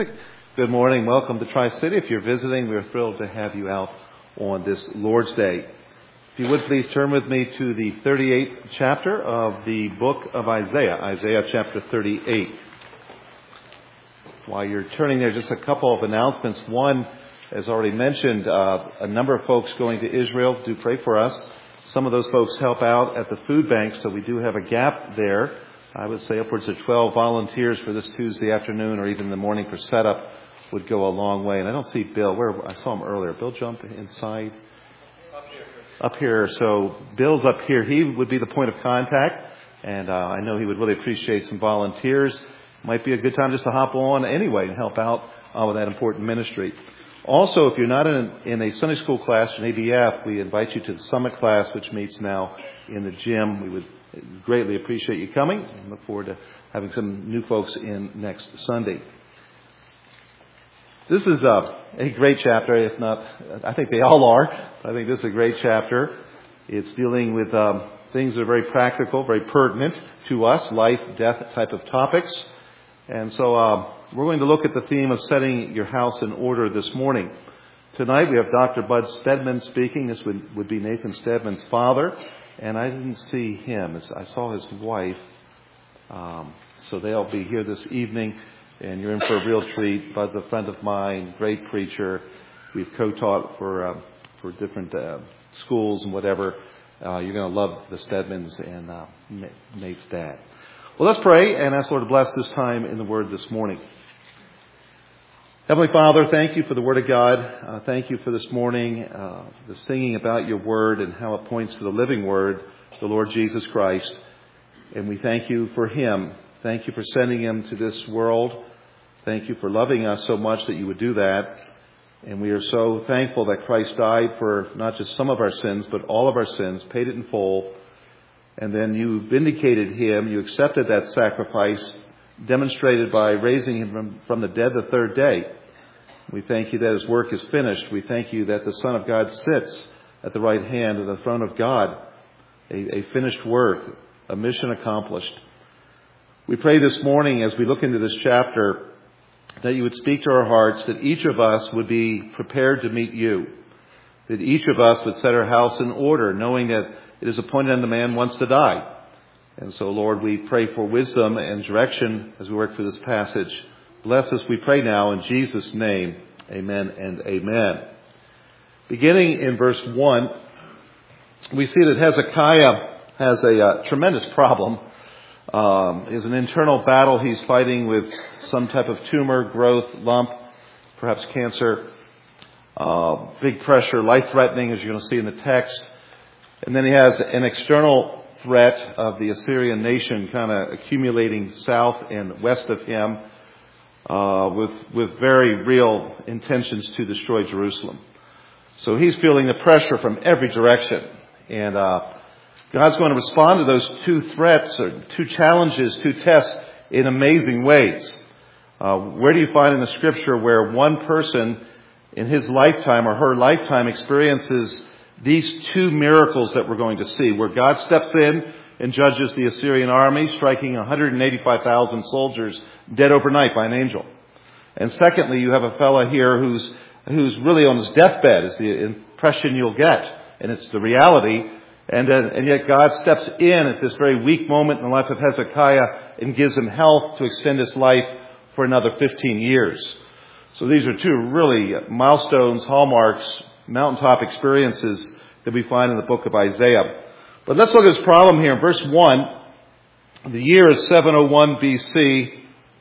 Good morning. Welcome to Tri-City. If you're visiting, we're thrilled to have you out on this Lord's Day. If you would please turn with me to the 38th chapter of the book of Isaiah, Isaiah chapter 38. While you're turning there, just a couple of announcements. One, as already mentioned, a number of folks going to Israel. Do pray for us. Some of those folks help out at the food bank, so we do have a gap there. I would say upwards of 12 volunteers for this Tuesday afternoon or even in the morning for setup would go a long way. And I don't see Bill. I saw him earlier. Bill jump inside? Up here. So Bill's up here. He would be the point of contact. And I know he would really appreciate some volunteers. Might be a good time just to hop on anyway and help out with that important ministry. Also, if you're not in a Sunday school class in ABF, we invite you to the Summit class, which meets now in the gym. We would greatly appreciate you coming and look forward to having some new folks in next Sunday. This is a great chapter, if not, I think they all are. I think this is a great chapter. It's dealing with things that are very practical, very pertinent to us, life, death type of topics. And so we're going to look at the theme of setting your house in order this morning. Tonight we have Dr. Bud Stedman speaking. This would be Nathan Stedman's father. And I didn't see him. I saw his wife. So they'll be here this evening. And you're in for a real treat. Bud's a friend of mine, great preacher. We've co-taught for different schools and whatever. You're going to love the Stedmans and Nate's dad. Well, let's pray and ask the Lord to bless this time in the Word this morning. Heavenly Father, thank you for the Word of God. Thank you for this morning, the singing about your Word and how it points to the living Word, the Lord Jesus Christ. And we thank you for Him. Thank you for sending Him to this world. Thank you for loving us so much that you would do that. And we are so thankful that Christ died for not just some of our sins, but all of our sins, paid it in full. And then you vindicated Him. You accepted that sacrifice, demonstrated by raising Him from the dead the third day. We thank you that His work is finished. We thank you that the Son of God sits at the right hand of the throne of God. A finished work, a mission accomplished. We pray this morning as we look into this chapter that you would speak to our hearts, that each of us would be prepared to meet you. That each of us would set our house in order, knowing that it is appointed unto man once to die. And so, Lord, we pray for wisdom and direction as we work through this passage. Bless us, we pray now, in Jesus' name. Amen and amen. Beginning in verse 1, we see that Hezekiah has a tremendous problem. Is an internal battle he's fighting with some type of tumor, growth, lump, perhaps cancer, big pressure, life-threatening, as you're going to see in the text. And then he has an external threat of the Assyrian nation kind of accumulating south and west of him, with very real intentions to destroy Jerusalem. So he's feeling the pressure from every direction. And God's going to respond to those two threats, or two challenges, two tests in amazing ways. Where do you find in the Scripture where one person in his lifetime or her lifetime experiences these two miracles that we're going to see, where God steps in and judges the Assyrian army, striking 185,000 soldiers dead overnight by an angel? And secondly, you have a fellow here who's really on his deathbed, is the impression you'll get. And it's the reality. And yet God steps in at this very weak moment in the life of Hezekiah and gives him health to extend his life for another 15 years. So these are two really milestones, hallmarks, mountaintop experiences that we find in the book of Isaiah. But let's look at his problem here. In verse 1, the year is 701 BC.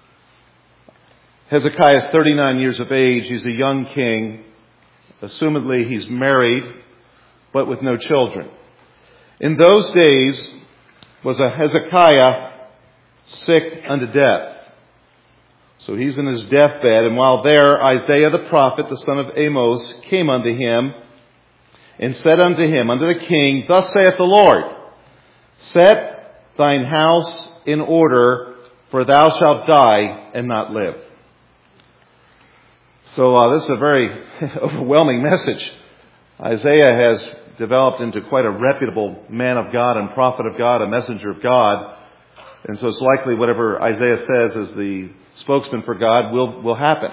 Hezekiah is 39 years of age. He's a young king. Assumedly, he's married, but with no children. In those days was a Hezekiah sick unto death. So he's in his deathbed, and while there, Isaiah the prophet, the son of Amos, came unto him, and said unto him, unto the king, Thus saith the Lord, Set thine house in order, for thou shalt die and not live. So this is a very overwhelming message. Isaiah has developed into quite a reputable man of God and prophet of God, a messenger of God. And so it's likely whatever Isaiah says as the spokesman for God will happen.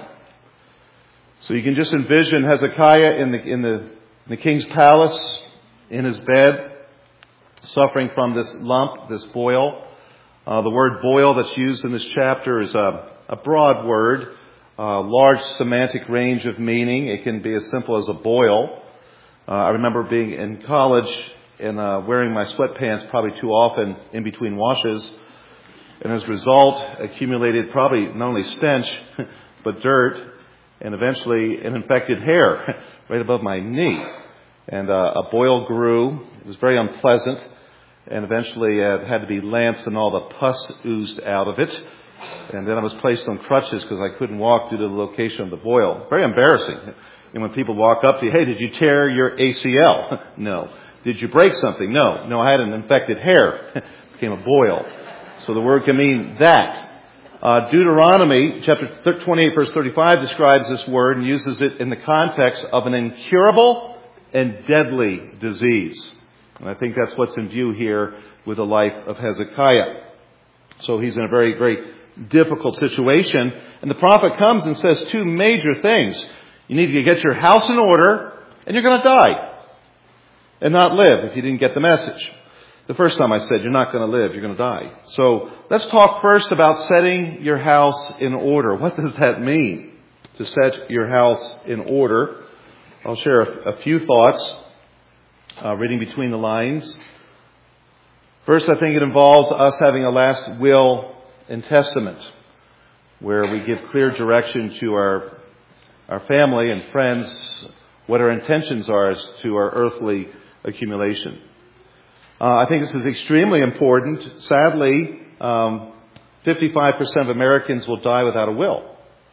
So you can just envision Hezekiah in the king's palace, in his bed, suffering from this lump, this boil. The word boil that's used in this chapter is a broad word, large semantic range of meaning. It can be as simple as a boil. I remember being in college and wearing my sweatpants probably too often in between washes, and as a result accumulated probably not only stench but dirt and eventually an infected hair right above my knee. And a boil grew. It was very unpleasant, and eventually it had to be lanced and all the pus oozed out of it. And then I was placed on crutches because I couldn't walk due to the location of the boil. Very embarrassing. And when people walk up to you, hey, did you tear your ACL? No. Did you break something? No. No, I had an infected hair. It became a boil. So the word can mean that. Deuteronomy chapter 28 verse 35 describes this word and uses it in the context of an incurable and deadly disease. And I think that's what's in view here with the life of Hezekiah. So he's in a very, very difficult situation. And the prophet comes and says two major things. You need to get your house in order, and you're going to die and not live if you didn't get the message. The first time I said, you're not going to live, you're going to die. So let's talk first about setting your house in order. What does that mean, to set your house in order? I'll share a few thoughts, reading between the lines. First, I think it involves us having a last will and testament, where we give clear direction to our family and friends what our intentions are as to our earthly accumulation. I think this is extremely important. Sadly, 55% of Americans will die without a will.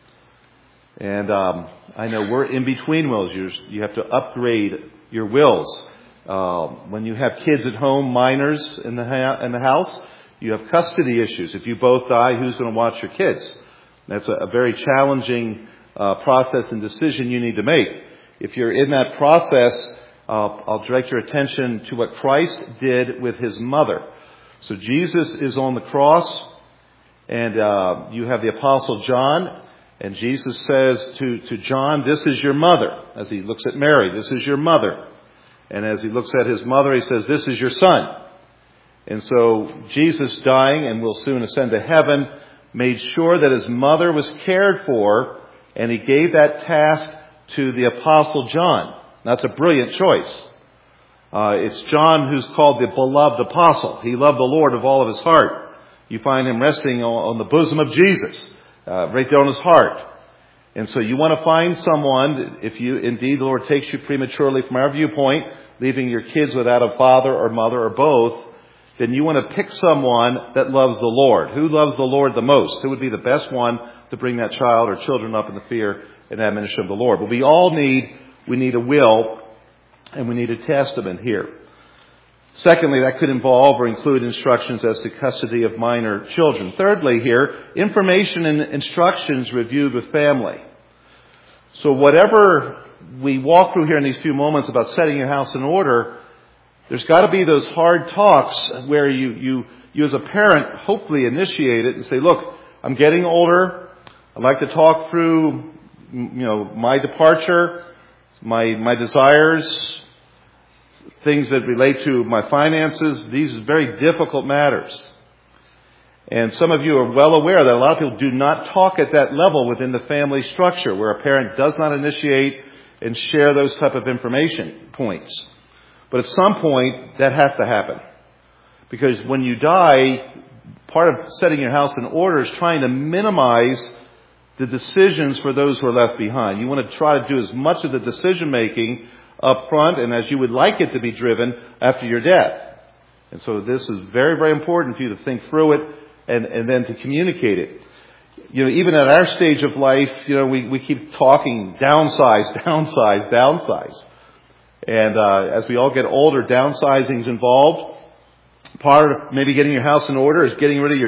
And I know we're in between wills. You have to upgrade your wills. When you have kids at home, minors in the house, you have custody issues. If you both die, who's going to watch your kids? That's a very challenging process and decision you need to make. If you're in that process, I'll direct your attention to what Christ did with his mother. So Jesus is on the cross, and you have the Apostle John, and Jesus says to John, this is your mother. As he looks at Mary, this is your mother. And as he looks at his mother, he says, this is your son. And so Jesus, dying and will soon ascend to heaven, made sure that his mother was cared for, and he gave that task to the Apostle John. That's a brilliant choice. It's John who's called the beloved apostle. He loved the Lord of all of his heart. You find him resting on the bosom of Jesus, right there on his heart. And so you want to find someone, if you indeed the Lord takes you prematurely from our viewpoint, leaving your kids without a father or mother or both, then you want to pick someone that loves the Lord. Who loves the Lord the most? Who would be the best one to bring that child or children up in the fear and admonition of the Lord? But we need a will, and we need a testament here. Secondly, that could involve or include instructions as to custody of minor children. Thirdly here, information and instructions reviewed with family. So whatever we walk through here in these few moments about setting your house in order, there's got to be those hard talks where you as a parent hopefully initiate it and say, look, I'm getting older. I'd like to talk through, my departure, my desires, things that relate to my finances. These are very difficult matters. And some of you are well aware that a lot of people do not talk at that level within the family structure, where a parent does not initiate and share those type of information points. But at some point, that has to happen. Because when you die, part of setting your house in order is trying to minimize the decisions for those who are left behind. You want to try to do as much of the decision making up front and as you would like it to be driven after your death. And so this is very, very important for you to think through it and then to communicate it. Even at our stage of life, we keep talking downsize. And as we all get older, downsizing is involved. Part of maybe getting your house in order is getting rid of your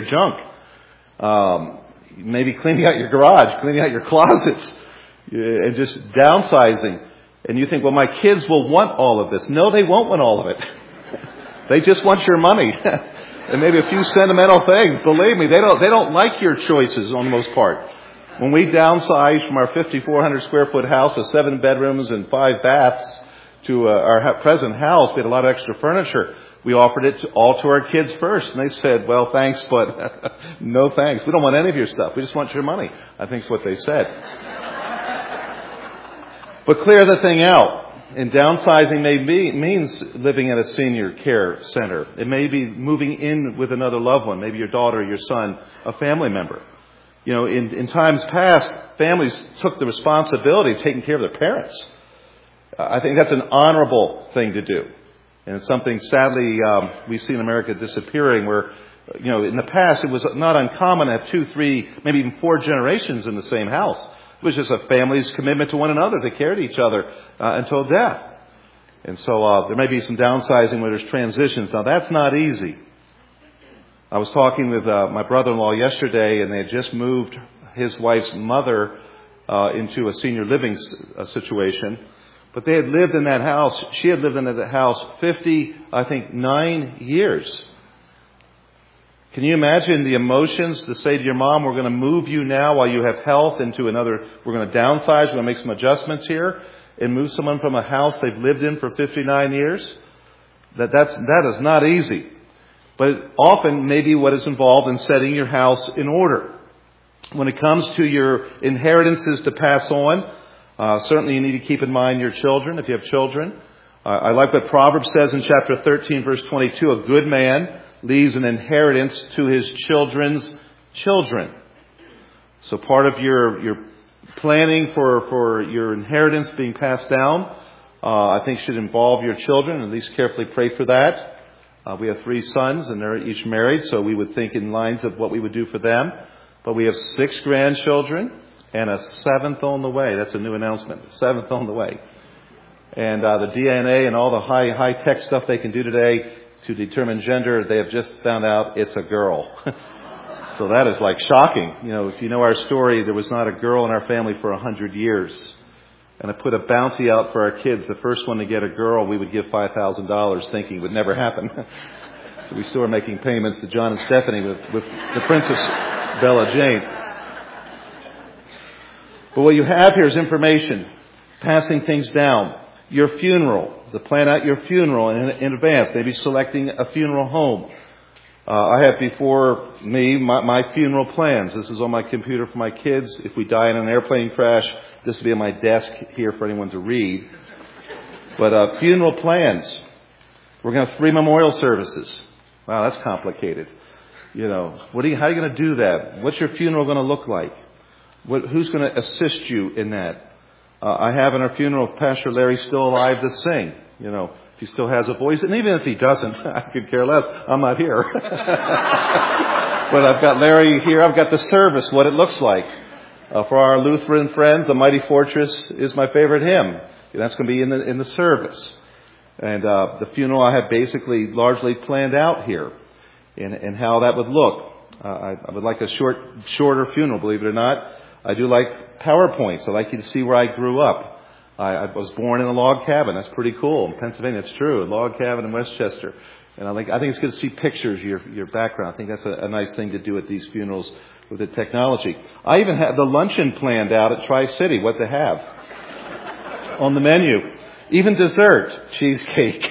junk. Maybe cleaning out your garage, cleaning out your closets, and just downsizing. And you think, well, my kids will want all of this. No, they won't want all of it. They just want your money. and maybe a few sentimental things. Believe me, they don't like your choices on the most part. When we downsized from our 5,400 square foot house with 7 bedrooms and 5 baths to our present house, we had a lot of extra furniture. We offered it all to our kids first, and they said, well, thanks, but no thanks. We don't want any of your stuff. We just want your money, I think is what they said. But clear the thing out. And downsizing means living at a senior care center. It may be moving in with another loved one, maybe your daughter, your son, a family member. You know, in times past, families took the responsibility of taking care of their parents. I think that's an honorable thing to do. And it's something, sadly, we see in America disappearing where, you know, in the past it was not uncommon to have 2, 3, maybe even 4 generations in the same house. It was just a family's commitment to one another to care to each other until death. And so there may be some downsizing where there's transitions. Now, that's not easy. I was talking with my brother-in-law yesterday, and they had just moved his wife's mother into a senior living situation. But they had lived in that house. She had lived in that house 9 years. Can you imagine the emotions to say to your mom, we're going to move you now while you have health into another, we're going to downsize, we're going to make some adjustments here, and move someone from a house they've lived in for 59 years? That is not easy. But often maybe what is involved in setting your house in order. When it comes to your inheritances to pass on, certainly you need to keep in mind your children, if you have children. I like what Proverbs says in chapter 13, verse 22. A good man leaves an inheritance to his children's children. So part of your planning for your inheritance being passed down, I think should involve your children. At least carefully pray for that. We have 3 sons, and they're each married, so we would think in lines of what we would do for them. But we have 6 grandchildren and a 7th on the way. That's a new announcement. 7th on the way. And the DNA and all the high-tech stuff they can do today to determine gender, they have just found out it's a girl. So that is like shocking. You know, if you know our story, there was not a girl in our family for 100 years. And I put a bounty out for our kids. The first one to get a girl, we would give $5,000 thinking it would never happen. So we still are making payments to John and Stephanie with the Princess Bella Jane. But what you have here is information, passing things down. Your funeral, to plan out your funeral in advance, maybe selecting a funeral home. I have before me my funeral plans. This is on my computer for my kids. If we die in an airplane crash, this will be on my desk here for anyone to read. But funeral plans. We're going to have 3 memorial services. Wow, that's complicated. You know, how are you going to do that? What's your funeral going to look like? Who's going to assist you in that? I have in our funeral, if Pastor Larry's still alive, to sing. You know, if he still has a voice. And even if he doesn't, I could care less. I'm not here. But I've got Larry here. I've got the service, what it looks like. For our Lutheran friends, The Mighty Fortress is my favorite hymn. That's going to be in the service. And the funeral I have basically largely planned out here in how that would look. I would like a shorter funeral, believe it or not. I do like PowerPoints. I like you to see where I grew up. I was born in a log cabin. That's pretty cool. In Pennsylvania, it's true. A log cabin in Westchester. And I think it's good to see pictures, your background. I think that's a nice thing to do at these funerals with the technology. I even had the luncheon planned out at Tri-City, what to have on the menu. Even dessert, cheesecake.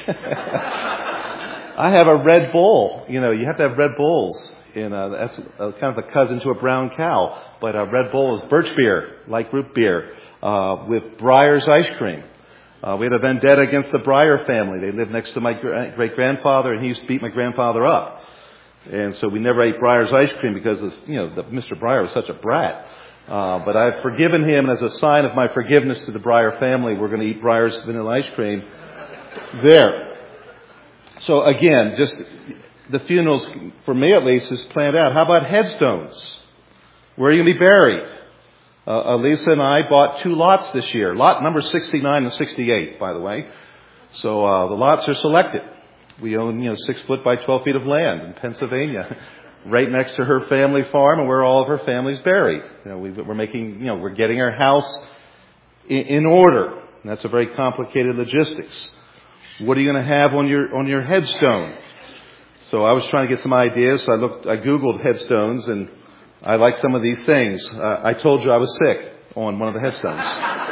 I have a Red Bull. You know, you have to have Red Bulls. That's kind of a cousin to a brown cow. But Red Bull is birch beer, like root beer, with Breyer's ice cream. We had a vendetta against the Breyer family. They lived next to my great-grandfather, and he used to beat my grandfather up. And so we never ate Breyer's ice cream because Mr. Breyer was such a brat. But I've forgiven him, and as a sign of my forgiveness to the Breyer family, we're going to eat Breyer's vanilla ice cream there. So again, just the funerals, for me at least, is planned out. How about headstones? Where are you going to be buried? Elisa and I bought 2 lots this year. Lot number 69 and 68, by the way. So the lots are selected. We own 6 foot by 12 feet of land in Pennsylvania, right next to her family farm, and where all of her family's buried. We're getting our house in order. And that's a very complicated logistics. What are you going to have on your headstone? So I was trying to get some ideas. So I Googled headstones, and I like some of these things. I told you I was sick on one of the headstones.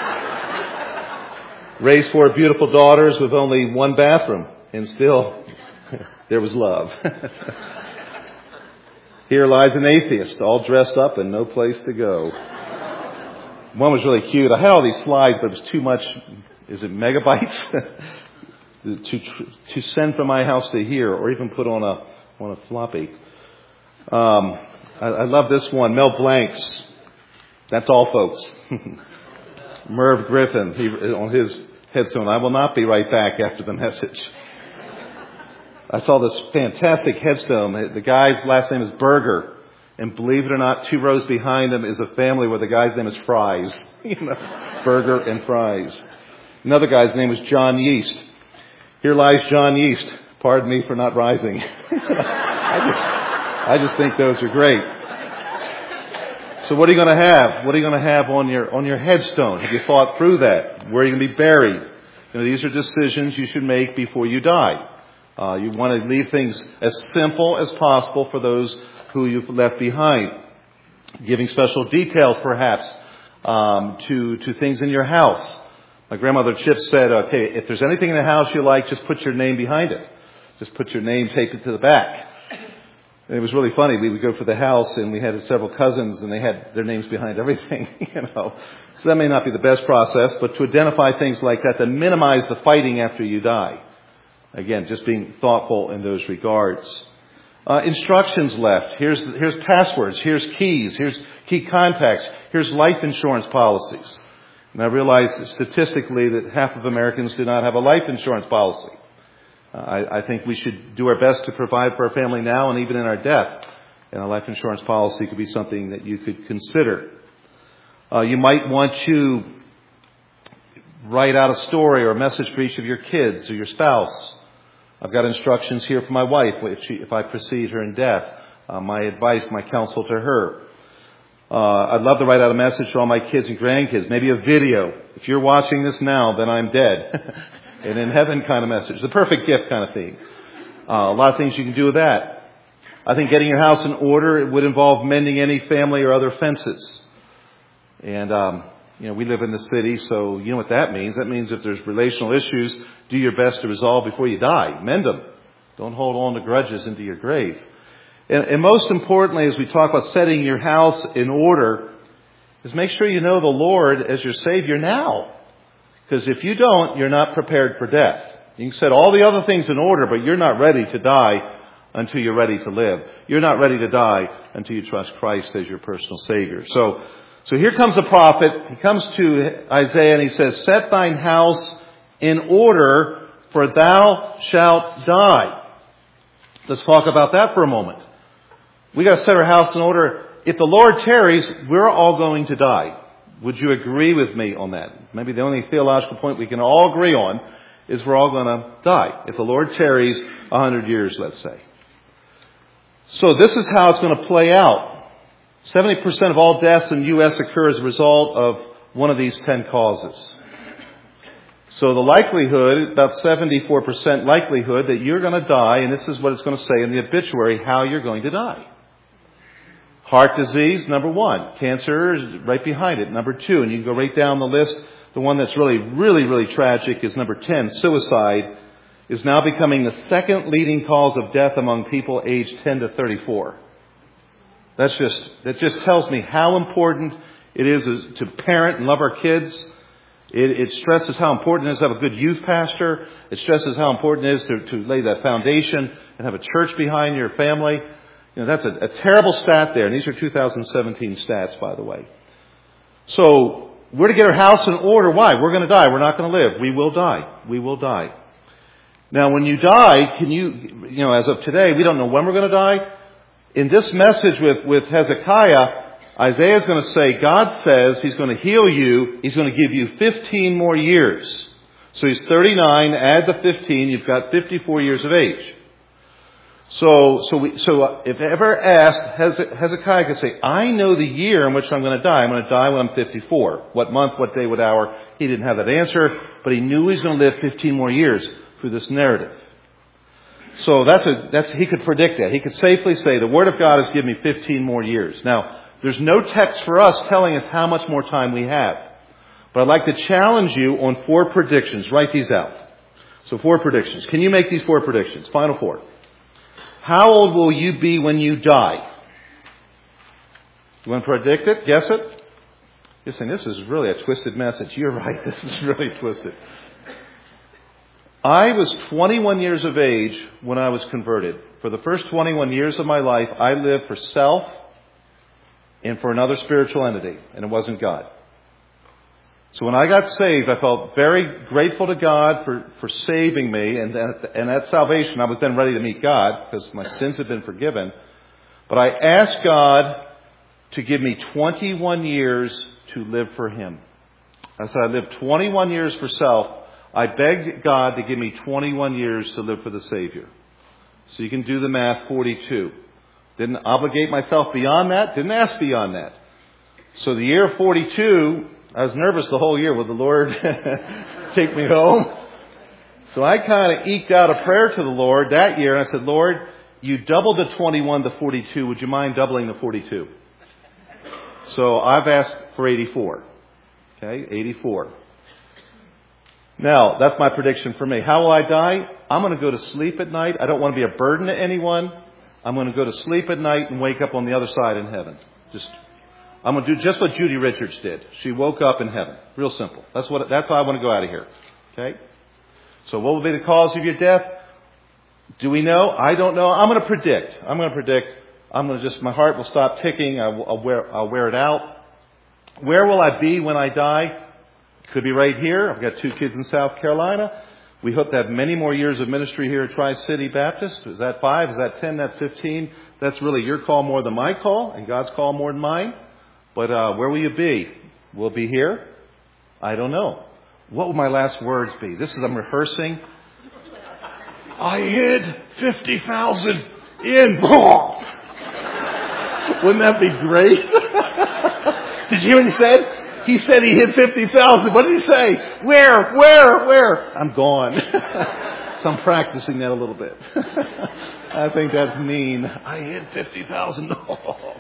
Raised 4 beautiful daughters with only one bathroom, and still there was love. Here lies an atheist, all dressed up and no place to go. One was really cute. I had all these slides, but it was too much. Is it megabytes to send from my house to here, or even put on a floppy? I love this one. Mel Blanc's. That's all, folks. Merv Griffin, on his headstone. I will not be right back after the message. I saw this fantastic headstone. The guy's last name is Berger. And believe it or not, 2 rows behind him is a family where the guy's name is Fries. Berger and Fries. Another guy's name was John Yeast. Here lies John Yeast. Pardon me for not rising. I just think those are great. So what are you going to have? What are you going to have on your headstone? Have you thought through that? Where are you going to be buried? These are decisions you should make before you die. You want to leave things as simple as possible for those who you've left behind. Giving special details, perhaps, to things in your house. My grandmother Chip said, okay, if there's anything in the house you like, just put your name behind it. Just put your name, tape it to the back. And it was really funny. We would go for the house, and we had several cousins, and they had their names behind everything, So that may not be the best process, but to identify things like that minimize the fighting after you die. Again, just being thoughtful in those regards. Instructions left. Here's passwords. Here's keys. Here's key contacts. Here's life insurance policies. And I realize statistically that half of Americans do not have a life insurance policy. I think we should do our best to provide for our family now and even in our death. And a life insurance policy could be something that you could consider. You might want to write out a story or a message for each of your kids or your spouse. I've got instructions here for my wife if I precede her in death. My advice, my counsel to her. I'd love to write out a message to all my kids and grandkids. Maybe a video. If you're watching this now, then I'm dead. An in heaven kind of message. The perfect gift kind of thing. A lot of things you can do with that. I think getting your house in order would involve mending any family or other fences. And, we live in the city, so you know what that means. That means if there's relational issues, do your best to resolve before you die. Mend them. Don't hold on to grudges into your grave. And most importantly, as we talk about setting your house in order, is make sure you know the Lord as your Savior now. Because if you don't, you're not prepared for death. You can set all the other things in order, but you're not ready to die until you're ready to live. You're not ready to die until you trust Christ as your personal Savior. So here comes a prophet. He comes to Isaiah and he says, set thine house in order, for thou shalt die. Let's talk about that for a moment. We got to set our house in order. If the Lord tarries, we're all going to die. Would you agree with me on that? Maybe the only theological point we can all agree on is we're all going to die. If the Lord tarries 100 years, let's say. So this is how it's going to play out. 70% of all deaths in the U.S. occur as a result of one of these 10 causes. So the likelihood, about 74% likelihood that you're going to die, and this is what it's going to say in the obituary, how you're going to die. Heart disease, number 1. Cancer is right behind it, number 2. And you can go right down the list. The one that's really, really, really tragic is number 10. Suicide is now becoming the second leading cause of death among people aged 10 to 34. That just tells me how important it is to parent and love our kids. It stresses how important it is to have a good youth pastor. It stresses how important it is to lay that foundation and have a church behind your family. That's a terrible stat there. And these are 2017 stats, by the way. So we're to get our house in order. Why? We're going to die. We're not going to live. We will die. We will die. Now, when you die, as of today, we don't know when we're going to die. In this message with Hezekiah, Isaiah is going to say, God says He's going to heal you. He's going to give you 15 more years. So he's 39. Add the 15. You've got 54 years of age. So if ever asked, Hezekiah could say, I know the year in which I'm going to die. I'm going to die when I'm 54. What month, what day, what hour? He didn't have that answer, but he knew he was going to live 15 more years through this narrative. So he could predict that. He could safely say, the Word of God has given me 15 more years. Now, there's no text for us telling us how much more time we have. But I'd like to challenge you on 4 predictions. Write these out. So 4 predictions. Can you make these 4 predictions? Final 4. How old will you be when you die? You want to predict it? Guess it? You're saying, this is really a twisted message. You're right. This is really twisted. I was 21 years of age when I was converted. For the first 21 years of my life, I lived for self and for another spiritual entity, and it wasn't God. So when I got saved, I felt very grateful to God for saving me, and at salvation, I was then ready to meet God because my sins had been forgiven. But I asked God to give me 21 years to live for Him. I said, I lived 21 years for self. I begged God to give me 21 years to live for the Savior. So you can do the math, 42. Didn't obligate myself beyond that. Didn't ask beyond that. So the year 42, I was nervous the whole year. Will the Lord take me home? So I kind of eked out a prayer to the Lord that year. And I said, Lord, you doubled the 21 to 42. Would you mind doubling the 42? So I've asked for 84. Okay, 84. Now, that's my prediction for me. How will I die? I'm going to go to sleep at night. I don't want to be a burden to anyone. I'm going to go to sleep at night and wake up on the other side in heaven. I'm going to do just what Judy Richards did. She woke up in heaven. Real simple. That's how I want to go out of here. Okay? So what will be the cause of your death? Do we know? I don't know. I'm going to predict. My heart will stop ticking. I'll wear it out. Where will I be when I die? Could be right here. I've got 2 kids in South Carolina. We hope to have many more years of ministry here at Tri-City Baptist. Is that 5? Is that 10? That's 15. That's really your call more than my call, and God's call more than mine. But where will you be? Will it be here? I don't know. What will my last words be? I'm rehearsing. I hid 50,000 in. Wouldn't that be great? Did you hear what he said? He said he hid 50,000. What did he say? Where? I'm gone. So I'm practicing that a little bit. I think that's mean. I hid 50,000. All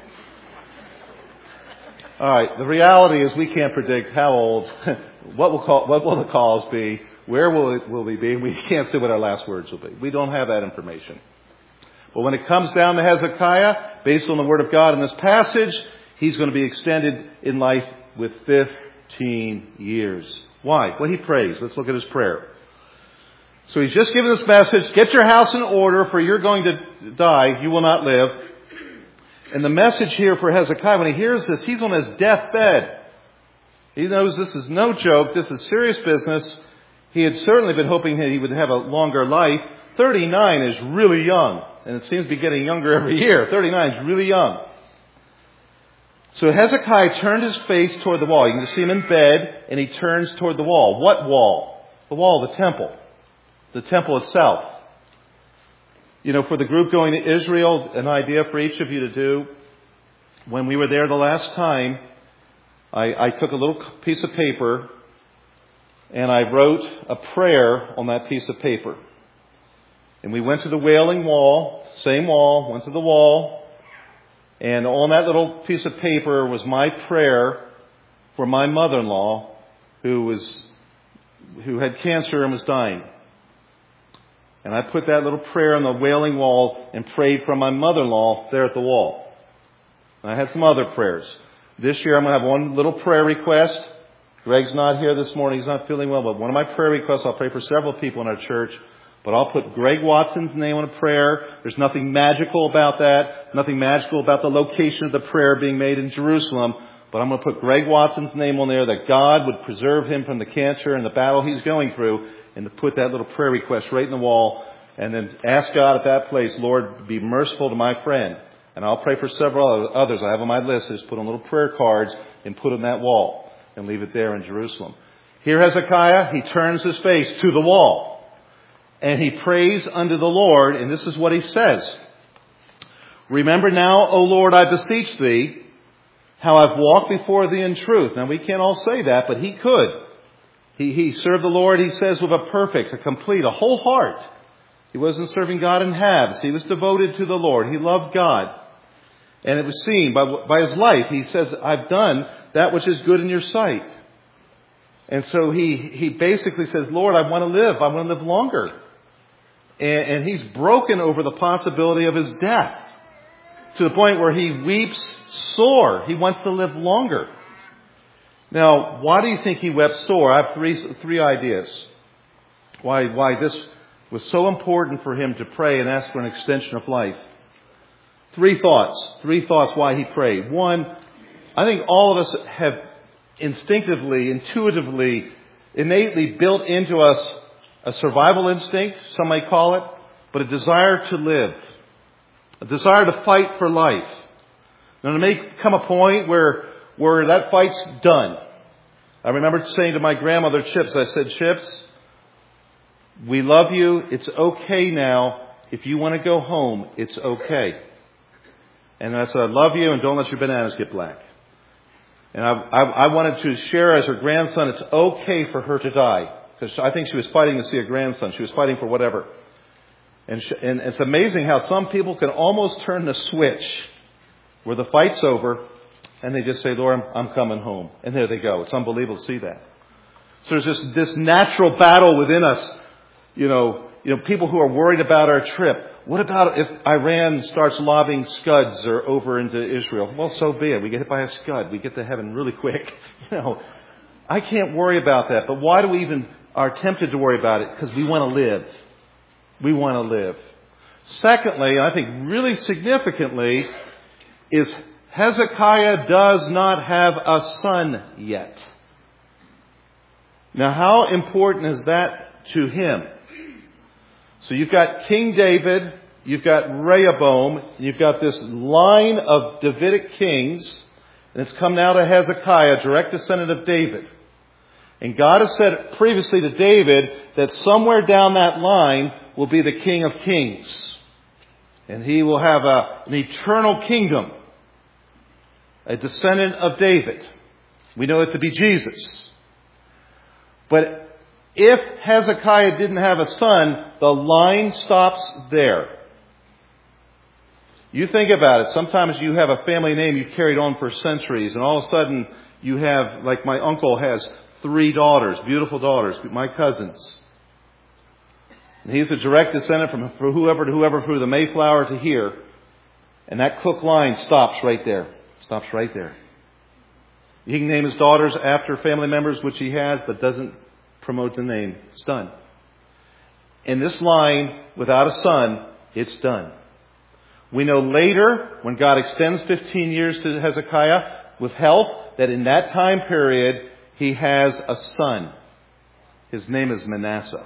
right. The reality is we can't predict how old, what will the cause be, where will we be, and we can't say what our last words will be. We don't have that information. But when it comes down to Hezekiah, based on the Word of God in this passage, he's going to be extended in life with 15 years. Why? Well, he prays. Let's look at his prayer. So he's just given this message, get your house in order, for you're going to die, you will not live. And the message here for Hezekiah, when he hears this, he's on his deathbed. He knows this is no joke, this is serious business. He had certainly been hoping that he would have a longer life. 39 is really young, and it seems to be getting younger every year. 39 is really young. So Hezekiah turned his face toward the wall. You can just see him in bed, and he turns toward the wall. What wall? The wall of the temple. The temple itself. You know, for the group going to Israel, an idea for each of you to do. When we were there the last time, I took a little piece of paper, and I wrote a prayer on that piece of paper. And we went to the Wailing Wall, same wall, went to the wall. And on that little piece of paper was my prayer for my mother-in-law who had cancer and was dying. And I put that little prayer on the Wailing Wall and prayed for my mother-in-law there at the wall. And I had some other prayers. This year I'm going to have one little prayer request. Greg's not here this morning. He's not feeling well. But one of my prayer requests, I'll pray for several people in our church. But I'll put Greg Watson's name on a prayer. There's nothing magical about that. Nothing magical about the location of the prayer being made in Jerusalem. But I'm going to put Greg Watson's name on there, that God would preserve him from the cancer and the battle he's going through. And to put that little prayer request right in the wall. And then ask God at that place, Lord, be merciful to my friend. And I'll pray for several others I have on my list. Just put on little prayer cards and put on that wall. And leave it there in Jerusalem. Here Hezekiah, he turns his face to the wall. And he prays unto the Lord, and this is what he says. Remember now, O Lord, I beseech thee, how I've walked before thee in truth. Now we can't all say that, but he could. He served the Lord, he says, with a perfect, a complete, a whole heart. He wasn't serving God in halves. He was devoted to the Lord. He loved God. And it was seen by his life. He says, I've done that which is good in your sight. And so he basically says, Lord, I want to live. I want to live longer. And he's broken over the possibility of his death to the point where he weeps sore. He wants to live longer. Now, why do you think he wept sore? I have three ideas. Why this was so important for him to pray and ask for an extension of life. Three thoughts why he prayed. One, I think all of us have instinctively, intuitively, innately built into us a survival instinct, some may call it, but a desire to live, a desire to fight for life. Now, there may come a point where that fight's done. I remember saying to my grandmother, Chips, I said, Chips, we love you. It's okay now. If you want to go home, it's okay. And I said, I love you, and don't let your bananas get black. And I wanted to share as her grandson, it's okay for her to die. Because I think she was fighting to see a grandson. She was fighting for whatever. And it's amazing how some people can almost turn the switch where the fight's over and they just say, Lord, I'm coming home. And there they go. It's unbelievable to see that. So there's just this natural battle within us. You know, people who are worried about our trip. What about if Iran starts lobbing Scuds or over into Israel? Well, so be it. We get hit by a Scud. We get to heaven really quick. I can't worry about that. But why do we even are tempted to worry about it? Because we want to live. We want to live. Secondly, I think really significantly, is Hezekiah does not have a son yet. Now, how important is that to him? So you've got King David, you've got Rehoboam, you've got this line of Davidic kings, and it's come now to Hezekiah, direct descendant of David. And God has said previously to David that somewhere down that line will be the King of Kings. And he will have an eternal kingdom, a descendant of David. We know it to be Jesus. But if Hezekiah didn't have a son, the line stops there. You think about it. Sometimes you have a family name you've carried on for centuries, and all of a sudden you have, like my uncle has 3 daughters, beautiful daughters, my cousins. And he's a direct descendant from whoever to whoever, through the Mayflower to here. And that Cook line stops right there. Stops right there. He can name his daughters after family members, which he has, but doesn't promote the name. It's done. In this line, without a son, it's done. We know later, when God extends 15 years to Hezekiah with health, that in that time period, he has a son. His name is Manasseh.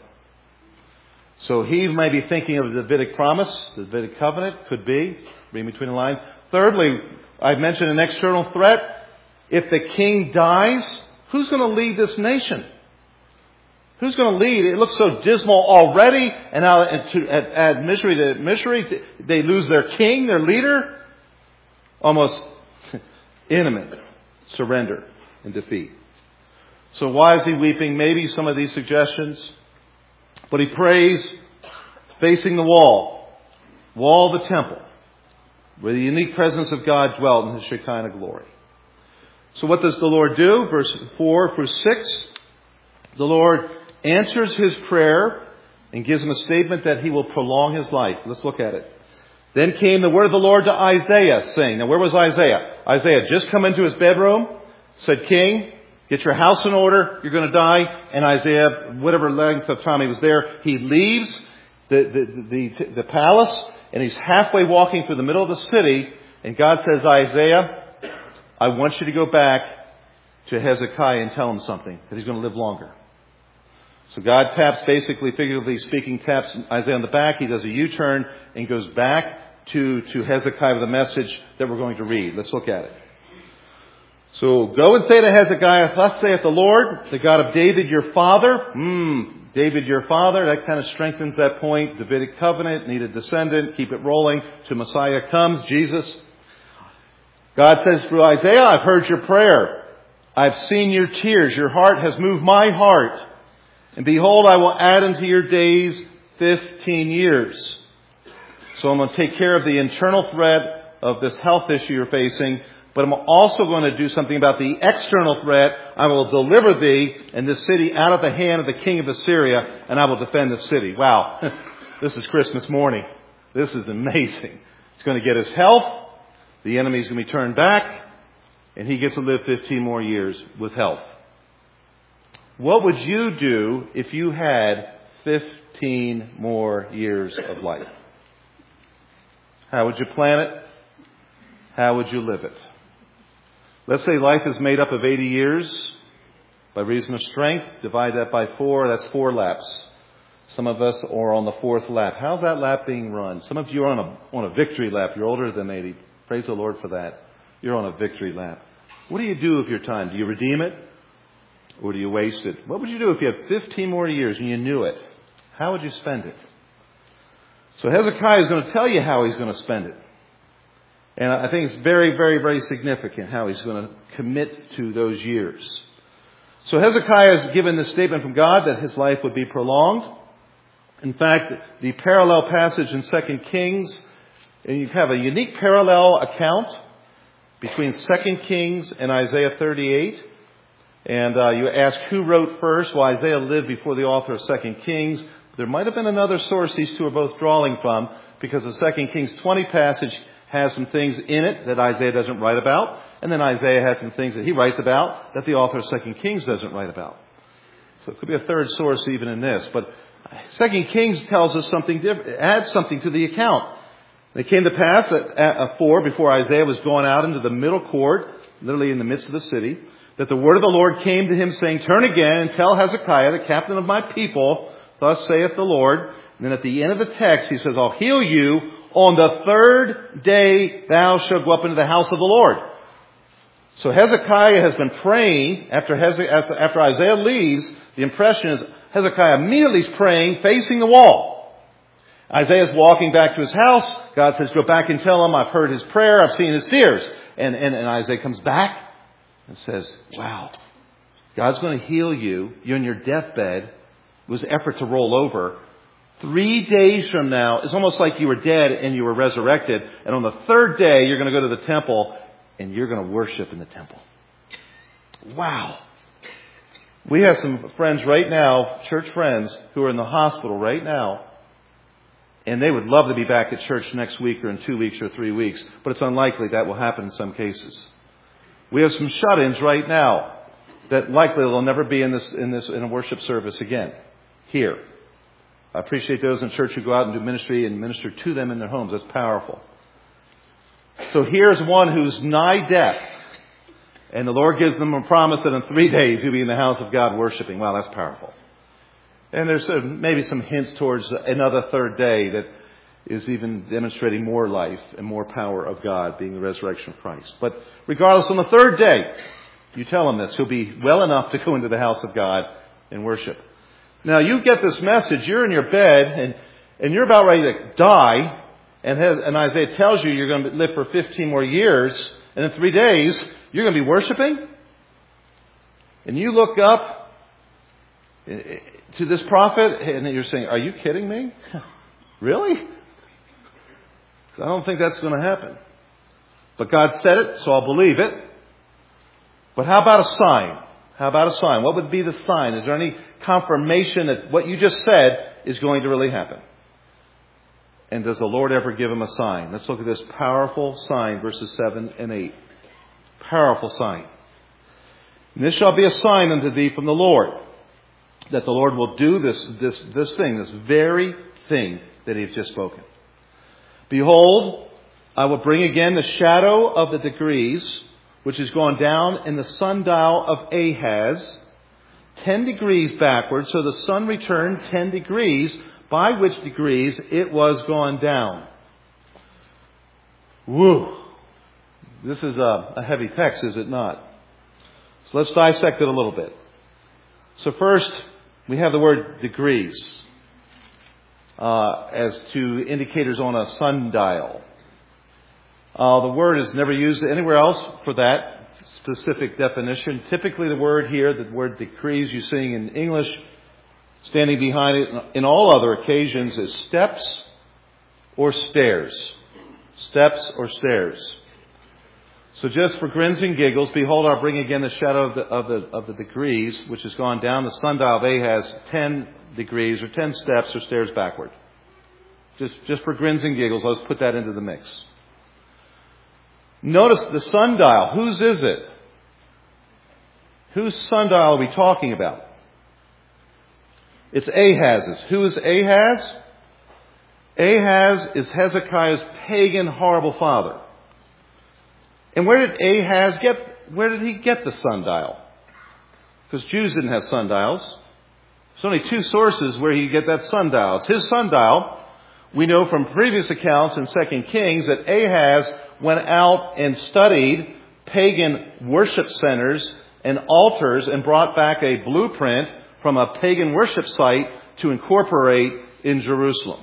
So he may be thinking of the Davidic promise, the Davidic covenant, could be, reading between the lines. Thirdly, I've mentioned an external threat. If the king dies, who's going to lead this nation? Who's going to lead? It looks so dismal already, and now add misery to misery. They lose their king, their leader. Almost imminent surrender and defeat. So why is he weeping? Maybe some of these suggestions. But he prays facing the wall of the temple, where the unique presence of God dwelt in his Shekinah glory. So what does the Lord do? Verse 4 through 6. The Lord answers his prayer and gives him a statement that he will prolong his life. Let's look at it. Then came the word of the Lord to Isaiah, saying, now where was Isaiah? Isaiah had just come into his bedroom, said, King, get your house in order, you're going to die. And Isaiah, whatever length of time he was there, he leaves the palace, and he's halfway walking through the middle of the city, and God says, Isaiah, I want you to go back to Hezekiah and tell him something, that he's going to live longer. So God taps, basically, figuratively speaking, taps Isaiah on the back. He does a U-turn and goes back to Hezekiah with a message that we're going to read. Let's look at it. So go and say to Hezekiah, thus saith the Lord, the God of David your father. David your father, that kind of strengthens that point. Davidic covenant, need a descendant, keep it rolling till Messiah comes, Jesus. God says through Isaiah, I've heard your prayer. I've seen your tears. Your heart has moved my heart. And behold, I will add unto your days 15 years. So I'm going to take care of the internal threat of this health issue you're facing, but I'm also going to do something about the external threat. I will deliver thee and this city out of the hand of the king of Assyria, and I will defend the city. Wow. This is Christmas morning. This is amazing. He's going to get his health. The enemy's going to be turned back, and he gets to live 15 more years with health. What would you do if you had 15 more years of life? How would you plan it? How would you live it? Let's say life is made up of 80 years. By reason of strength, divide that by 4. That's 4 laps. Some of us are on the 4th lap. How's that lap being run? Some of you are on a victory lap. You're older than 80. Praise the Lord for that. You're on a victory lap. What do you do with your time? Do you redeem it? Or do you waste it? What would you do if you had 15 more years and you knew it? How would you spend it? So Hezekiah is going to tell you how he's going to spend it. And I think it's very, very, very significant how he's going to commit to those years. So Hezekiah has given this statement from God that his life would be prolonged. In fact, the parallel passage in 2 Kings, and you have a unique parallel account between 2 Kings and Isaiah 38. And you ask who wrote first. Well, Isaiah lived before the author of 2 Kings. There might have been another source these two are both drawing from, because the 2 Kings 20 passage has some things in it that Isaiah doesn't write about. And then Isaiah has some things that he writes about that the author of 2 Kings doesn't write about. So it could be a third source even in this. But 2 Kings tells us something different, adds something to the account. It came to pass that before Isaiah was gone out into the middle court, literally in the midst of the city, that the word of the Lord came to him saying, "Turn again and tell Hezekiah, the captain of my people, thus saith the Lord." And then at the end of the text, he says, "I'll heal you. On the 3rd day thou shalt go up into the house of the Lord." So Hezekiah has been praying. After Isaiah leaves, the impression is Hezekiah immediately is praying, facing the wall. Isaiah's walking back to his house. God says, "Go back and tell him I've heard his prayer. I've seen his tears." And Isaiah comes back and says, "Wow, God's going to heal you. You're in your deathbed." It was an effort to roll over. 3 days from now, it's almost like you were dead and you were resurrected. And on the 3rd day, you're going to go to the temple and you're going to worship in the temple. Wow. We have some friends right now, church friends, who are in the hospital right now. And they would love to be back at church next week or in 2 weeks or 3 weeks. But it's unlikely that will happen in some cases. We have some shut-ins right now that likely will never be in a worship service again. Here. I appreciate those in church who go out and do ministry and minister to them in their homes. That's powerful. So here's one who's nigh death. And the Lord gives them a promise that in 3 days he'll be in the house of God worshiping. Wow, that's powerful. And there's maybe some hints towards another 3rd day that is even demonstrating more life and more power of God, being the resurrection of Christ. But regardless, on the 3rd day, you tell him this, he'll be well enough to go into the house of God and worship. Now, you get this message, you're in your bed, and you're about ready to die, and Isaiah tells you you're going to live for 15 more years, and in 3 days, you're going to be worshiping? And you look up to this prophet, and you're saying, "Are you kidding me? Really?" I don't think that's going to happen. But God said it, so I'll believe it. But how about a sign? How about a sign? What would be the sign? Is there any confirmation that what you just said is going to really happen? And does the Lord ever give him a sign? Let's look at this powerful sign, verses 7 and 8. Powerful sign. "And this shall be a sign unto thee from the Lord, that the Lord will do this very thing that he has just spoken. Behold, I will bring again the shadow of the degrees, which has gone down in the sundial of Ahaz, 10 degrees backwards, so the sun returned 10 degrees, by which degrees it was gone down." Woo! This is a heavy text, is it not? So let's dissect it a little bit. So first, we have the word degrees as to indicators on a sundial. The word is never used anywhere else for that specific definition. Typically the word here, the word degrees you see in English, Standing behind it in all other occasions is steps or stairs. Steps or stairs. So just for grins and giggles, behold, I'll bring again the shadow of the degrees, which has gone down the sundial of Ahaz 10 degrees or 10 steps or stairs backward. Just for grins and giggles, let's put that into the mix. Notice the sundial. Whose is it? Whose sundial are we talking about? It's Ahaz's. Who is Ahaz? Ahaz is Hezekiah's pagan, horrible father. And where did he get the sundial? Because Jews didn't have sundials. There's only two sources where he could get that sundial. It's his sundial. We know from previous accounts in 2 Kings that Ahaz went out and studied pagan worship centers and altars and brought back a blueprint from a pagan worship site to incorporate in Jerusalem.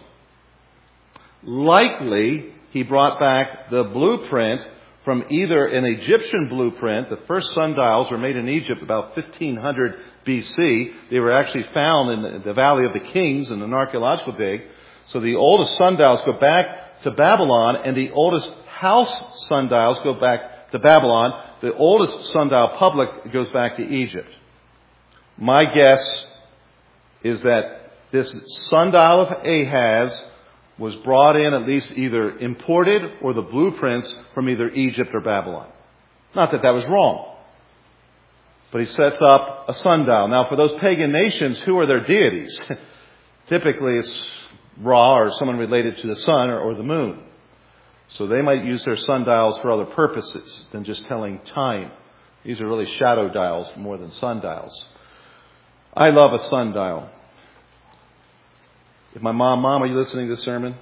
Likely, he brought back the blueprint from either an Egyptian blueprint. The first sundials were made in Egypt about 1500 BC. They were actually found in the Valley of the Kings in an archaeological dig. So the oldest sundials go back to Babylon, and the oldest house sundials go back to Babylon. The oldest sundial public goes back to Egypt. My guess is that this sundial of Ahaz was brought in, at least either imported or the blueprints from either Egypt or Babylon. Not that that was wrong. But he sets up a sundial. Now, for those pagan nations, who are their deities? Typically, it's Ra or someone related to the sun or the moon. So they might use their sundials for other purposes than just telling time. These are really shadow dials more than sundials. I love a sundial. If Mom, are you listening to this sermon?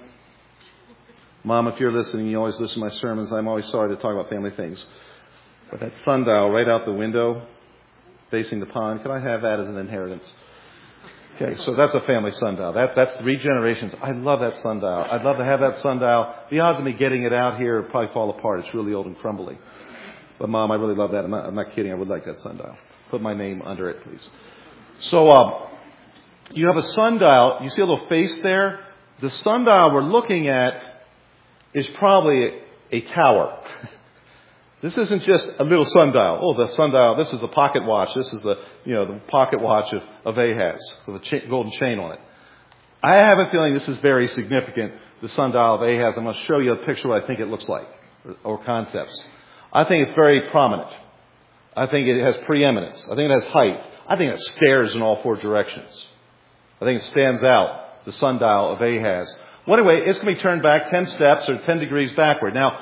Mom, if you're listening, you always listen to my sermons. I'm always sorry to talk about family things. But that sundial right out the window, facing the pond, can I have that as an inheritance? Okay, so that's a family sundial. That's 3 generations. I love that sundial. I'd love to have that sundial. The odds of me getting it out here would probably fall apart. It's really old and crumbly. But Mom, I really love that. I'm not kidding. I would like that sundial. Put my name under it, please. So, you have a sundial. You see a little face there? The sundial we're looking at is probably a tower. This isn't just a little sundial. Oh, the sundial, this is the pocket watch. This is the pocket watch of Ahaz with a golden chain on it. I have a feeling this is very significant, the sundial of Ahaz. I'm going to show you a picture of what I think it looks like, or concepts. I think it's very prominent. I think it has preeminence. I think it has height. I think it stairs in all 4 directions. I think it stands out, the sundial of Ahaz. Well, anyway, it's going to be turned back 10 steps or 10 degrees backward. Now,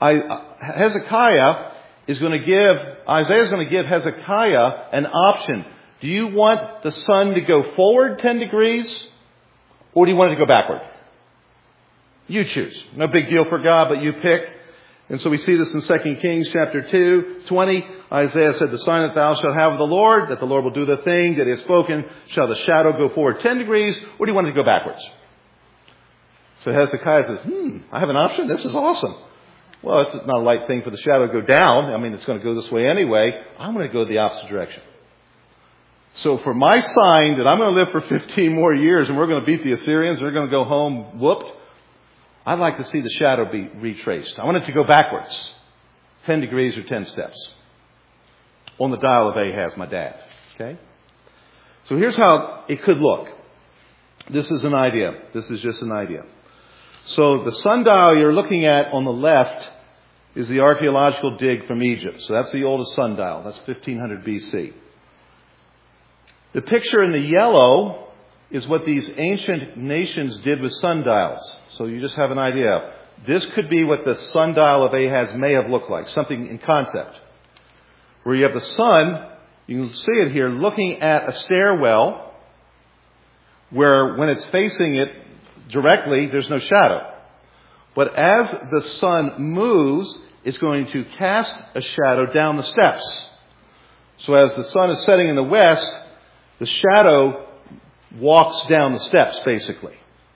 Isaiah is going to give Hezekiah an option. Do you want the sun to go forward 10 degrees, or do you want it to go backward? You choose. No big deal for God, but you pick. And so we see this in 2 Kings chapter 2:20. Isaiah said, the sign that thou shalt have of the Lord, that the Lord will do the thing that he has spoken, shall the shadow go forward 10 degrees, or do you want it to go backwards? So Hezekiah says, I have an option? This is awesome. Well, it's not a light thing for the shadow to go down. I mean, it's going to go this way anyway. I'm going to go the opposite direction. So for my sign that I'm going to live for 15 more years and we're going to beat the Assyrians, we're going to go home whooped, I'd like to see the shadow be retraced. I want it to go backwards. 10 degrees or 10 steps. On the dial of Ahaz, my dad. Okay? So here's how it could look. This is an idea. This is just an idea. So the sundial you're looking at on the left is the archaeological dig from Egypt. So that's the oldest sundial. That's 1500 BC. The picture in the yellow is what these ancient nations did with sundials. So you just have an idea. This could be what the sundial of Ahaz may have looked like. Something in concept. Where you have the sun, you can see it here, looking at a stairwell where when it's facing it directly, there's no shadow. But as the sun moves, it's going to cast a shadow down the steps. So as the sun is setting in the west, the shadow walks down the steps, basically.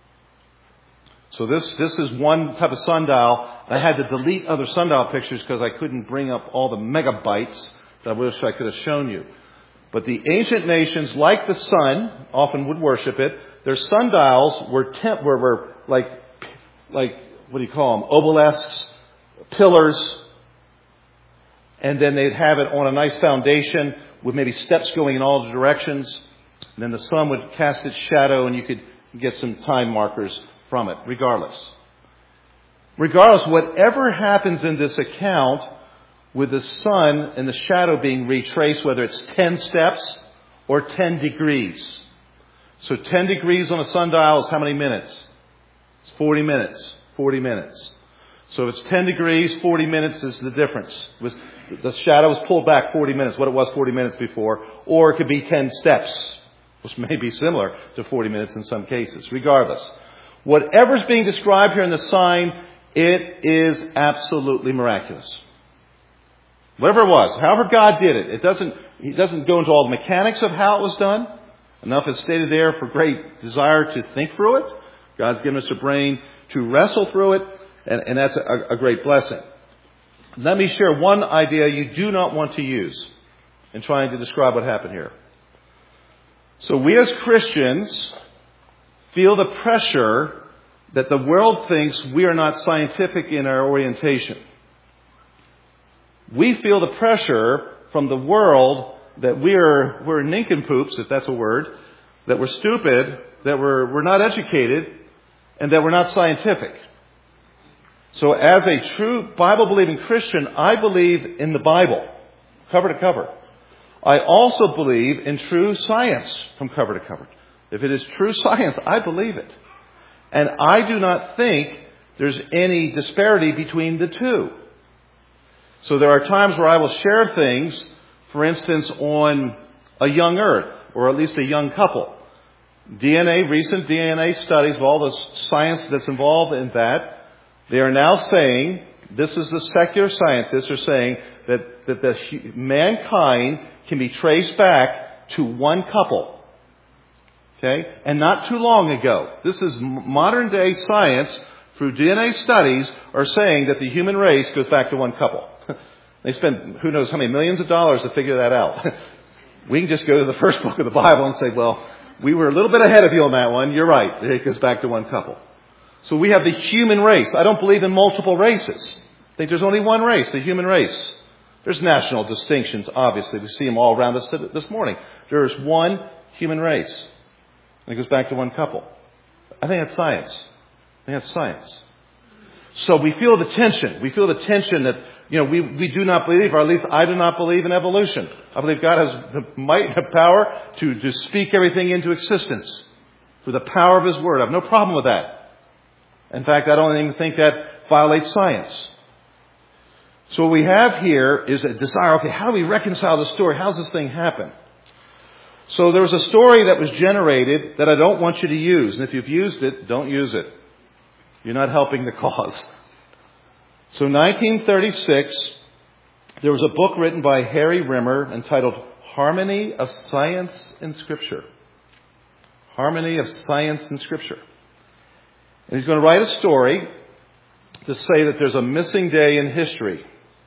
So this is one type of sundial. I had to delete other sundial pictures because I couldn't bring up all the megabytes that I wish I could have shown you. But the ancient nations, like the sun, often would worship it. Their sundials were like what do you call them? Obelisks, pillars. And then they'd have it on a nice foundation with maybe steps going in all the directions. And then the sun would cast its shadow and you could get some time markers from it, regardless. Regardless, whatever happens in this account with the sun and the shadow being retraced, whether it's 10 steps or 10 degrees. So 10 degrees on a sundial is how many minutes? It's 40 minutes. 40 minutes. So if it's 10 degrees, 40 minutes is the difference. The shadow was pulled back 40 minutes, what it was 40 minutes before. Or it could be 10 steps, which may be similar to 40 minutes in some cases. Regardless, whatever's being described here in the sign, it is absolutely miraculous. Whatever it was, however God did it, He doesn't go into all the mechanics of how it was done. Enough is stated there for great desire to think through it. God's given us a brain to wrestle through it, and that's a great blessing. Let me share one idea you do not want to use in trying to describe what happened here. So we as Christians feel the pressure that the world thinks we are not scientific in our orientation. We feel the pressure from the world that we're nincompoops, if that's a word, that we're stupid, that we're not educated, and that we're not scientific. So as a true Bible-believing Christian, I believe in the Bible, cover to cover. I also believe in true science from cover to cover. If it is true science, I believe it. And I do not think there's any disparity between the two. So there are times where I will share things, for instance, on a young earth, or at least a young couple. Recent DNA studies of all the science that's involved in that, they are now saying, this is the secular scientists are saying, that mankind can be traced back to one couple. Okay? And not too long ago. This is modern day science through DNA studies are saying that the human race goes back to one couple. They spend who knows how many millions of dollars to figure that out. We can just go to the first book of the Bible and say, well, we were a little bit ahead of you on that one. You're right. It goes back to one couple. So we have the human race. I don't believe in multiple races. I think there's only one race, the human race. There's national distinctions, obviously. We see them all around us this morning. There is one human race. And it goes back to one couple. I think that's science. So we feel the tension. We feel the tension that, we do not believe, or at least I do not believe in evolution. I believe God has the might and the power to speak everything into existence through the power of His Word. I have no problem with that. In fact, I don't even think that violates science. So what we have here is a desire, okay, how do we reconcile the story? How does this thing happen? So there was a story that was generated that I don't want you to use. And if you've used it, don't use it. You're not helping the cause. So 1936, there was a book written by Harry Rimmer entitled Harmony of Science and Scripture. Harmony of Science and Scripture. And he's going to write a story to say that there's a missing day in history.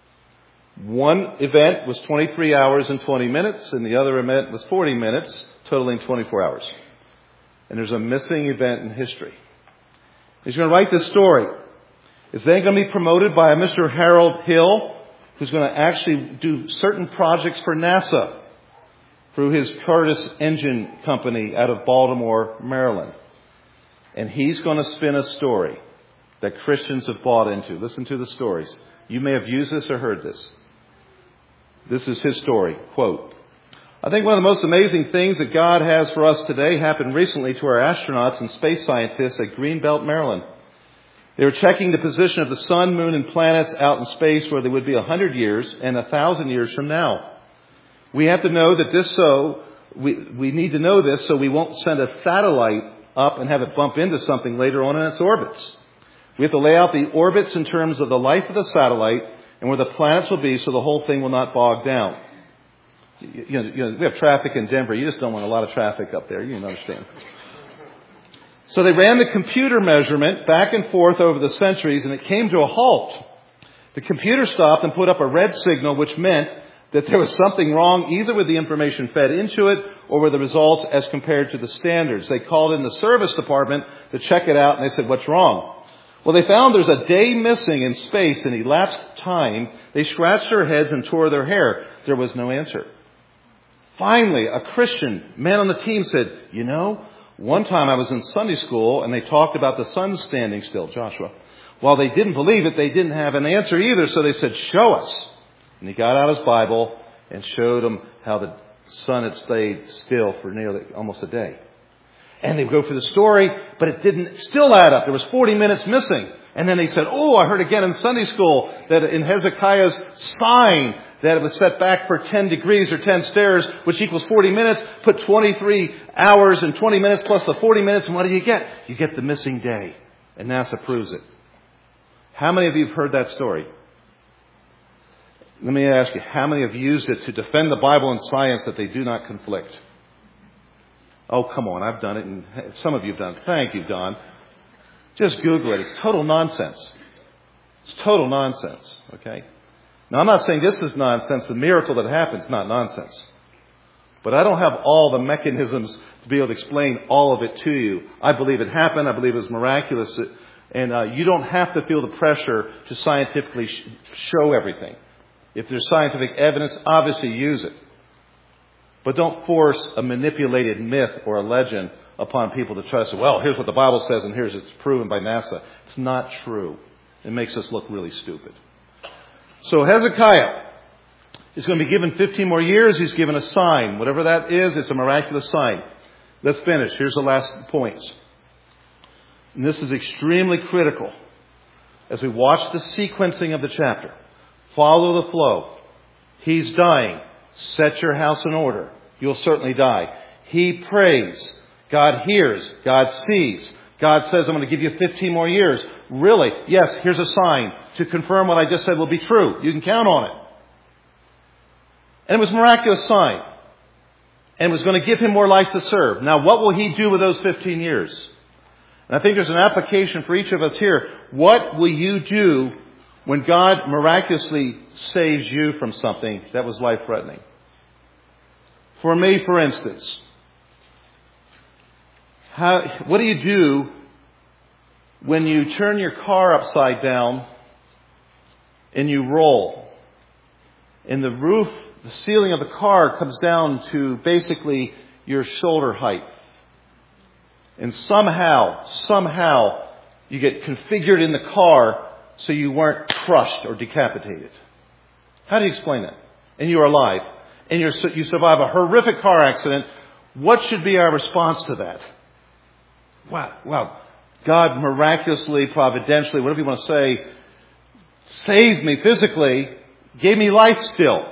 One event was 23 hours and 20 minutes, and the other event was 40 minutes, totaling 24 hours. And there's a missing event in history. He's going to write this story. It's then going to be promoted by a Mr. Harold Hill, who's going to actually do certain projects for NASA through his Curtiss Engine Company out of Baltimore, Maryland. And he's going to spin a story that Christians have bought into. Listen to the stories. You may have used this or heard this. This is his story. Quote, I think one of the most amazing things that God has for us today happened recently to our astronauts and space scientists at Greenbelt, Maryland. They were checking the position of the sun, moon, and planets out in space where they would be 100 years and 1,000 years from now. We have to know that we need to know this so we won't send a satellite up and have it bump into something later on in its orbits. We have to lay out the orbits in terms of the life of the satellite and where the planets will be so the whole thing will not bog down. We have traffic in Denver. You just don't want a lot of traffic up there. You can understand. So they ran the computer measurement back and forth over the centuries, and it came to a halt. The computer stopped and put up a red signal, which meant that there was something wrong either with the information fed into it or with the results as compared to the standards. They called in the service department to check it out, and they said, "What's wrong?" Well, they found there's a day missing in space in elapsed time. They scratched their heads and tore their hair. There was no answer. Finally, a Christian man on the team said, one time I was in Sunday school and they talked about the sun standing still, Joshua. While they didn't believe it, they didn't have an answer either, so they said, "Show us." And he got out his Bible and showed them how the sun had stayed still for nearly almost a day. And they would go through the story, but it didn't still add up. There was 40 minutes missing. And then they said, I heard again in Sunday school that in Hezekiah's sign that it was set back for 10 degrees or 10 stairs, which equals 40 minutes. Put 23 hours and 20 minutes plus the 40 minutes, and what do you get? You get the missing day. And NASA proves it. How many of you have heard that story? Let me ask you, how many have used it to defend the Bible and science that they do not conflict? Oh, come on, I've done it, and some of you have done it. Thank you, Don. Just Google it. It's total nonsense. It's total nonsense, okay? Now, I'm not saying this is nonsense. The miracle that happens is not nonsense. But I don't have all the mechanisms to be able to explain all of it to you. I believe it happened. I believe it was miraculous. And you don't have to feel the pressure to scientifically show everything. If there's scientific evidence, obviously use it. But don't force a manipulated myth or a legend upon people to trust. Well, here's what the Bible says and here's it's proven by NASA. It's not true. It makes us look really stupid. So Hezekiah is going to be given 15 more years. He's given a sign. Whatever that is, it's a miraculous sign. Let's finish. Here's the last points. And this is extremely critical as we watch the sequencing of the chapter. Follow the flow. He's dying. Set your house in order. You'll certainly die. He prays. God hears. God sees. God says, I'm going to give you 15 more years. Really? Yes, here's a sign to confirm what I just said will be true. You can count on it. And it was a miraculous sign. And it was going to give him more life to serve. Now, what will he do with those 15 years? And I think there's an application for each of us here. What will you do when God miraculously saves you from something that was life-threatening? For me, for instance, what do you do when you turn your car upside down and you roll? And the roof, the ceiling of the car comes down to basically your shoulder height. And somehow, you get configured in the car so you weren't crushed or decapitated. How do you explain that? And you're alive. And you survive a horrific car accident. What should be our response to that? Wow. God miraculously, providentially, whatever you want to say, saved me physically, gave me life still.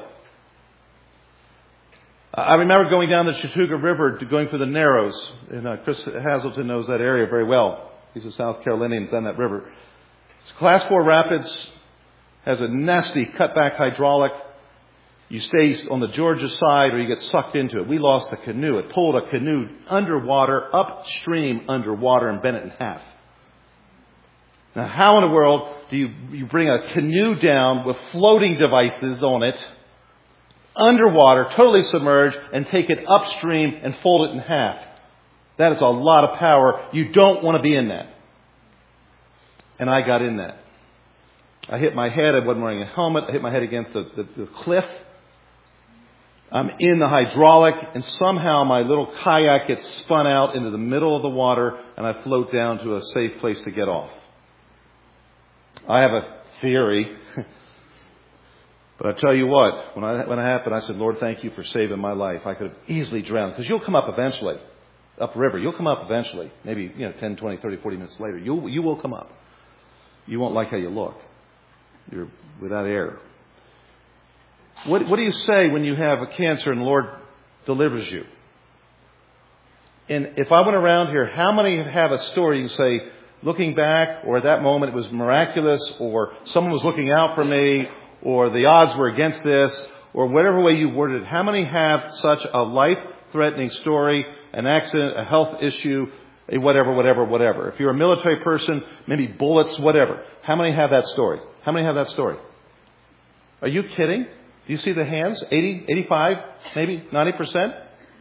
I remember going down the Chattooga River, going through the Narrows. And Chris Hazelton knows that area very well. He's a South Carolinian down that river. It's Class 4 rapids, has a nasty cutback hydraulic. You stay on the Georgia side or you get sucked into it. We lost a canoe. It pulled a canoe underwater, upstream underwater, and bent it in half. Now, how in the world do you bring a canoe down with floating devices on it, underwater, totally submerged, and take it upstream and fold it in half? That is a lot of power. You don't want to be in that. And I got in that. I hit my head. I wasn't wearing a helmet. I hit my head against the cliff. I'm in the hydraulic, and somehow my little kayak gets spun out into the middle of the water, and I float down to a safe place to get off. I have a theory, but I tell you what, when it happened, I said, Lord, thank you for saving my life. I could have easily drowned, because you'll come up eventually, upriver. You'll come up eventually, maybe 10, 20, 30, 40 minutes later. You will come up. You won't like how you look. You're without air. What do you say when you have a cancer and the Lord delivers you? And if I went around here, how many have a story you say, looking back, or at that moment it was miraculous, or someone was looking out for me, or the odds were against this, or whatever way you worded it. How many have such a life-threatening story, an accident, a health issue, a whatever? If you're a military person, maybe bullets, whatever. How many have that story? How many have that story? Are you kidding? Do you see the hands? 80, 85, maybe 90%?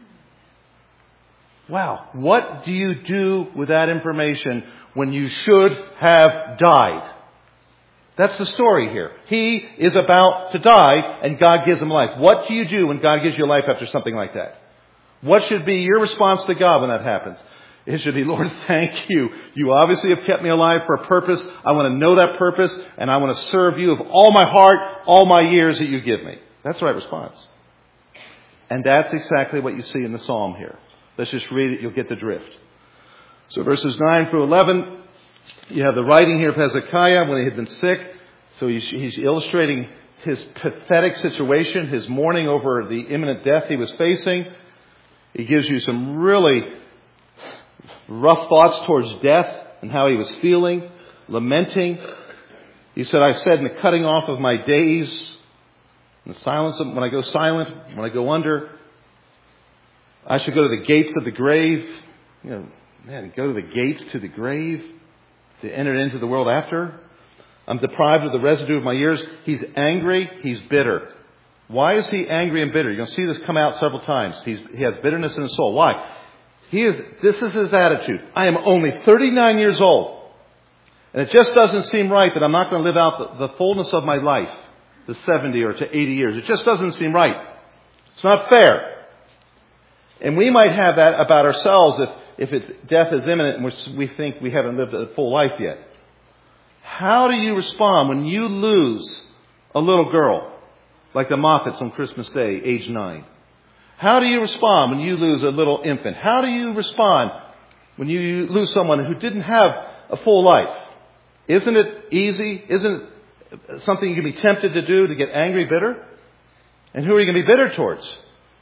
Wow. What do you do with that information when you should have died? That's the story here. He is about to die and God gives him life. What do you do when God gives you life after something like that? What should be your response to God when that happens? It should be, Lord, thank you. You obviously have kept me alive for a purpose. I want to know that purpose and I want to serve you with all my heart, all my years that you give me. That's the right response. And that's exactly what you see in the psalm here. Let's just read it. You'll get the drift. So verses 9 through 11, you have the writing here of Hezekiah when he had been sick. So he's illustrating his pathetic situation, his mourning over the imminent death he was facing. He gives you some really rough thoughts towards death and how he was feeling, lamenting. He said, I said in the cutting off of my days, in the silence, when I go silent, when I go under, I should go to the gates of the grave. You know, man, go to the gates to the grave to enter into the world after. I'm deprived of the residue of my years. He's angry. He's bitter. Why is he angry and bitter? You're going to see this come out several times. He has bitterness in his soul. Why? This is his attitude. I am only 39 years old. And it just doesn't seem right that I'm not going to live out the fullness of my life, to 70 or to 80 years. It just doesn't seem right. It's not fair. And we might have that about ourselves if death is imminent and we think we haven't lived a full life yet. How do you respond when you lose a little girl, like the Moffats on Christmas Day, age 9? How do you respond when you lose a little infant? How do you respond when you lose someone who didn't have a full life? Isn't it easy? Isn't it something you can be tempted to do, to get angry, bitter? And who are you going to be bitter towards?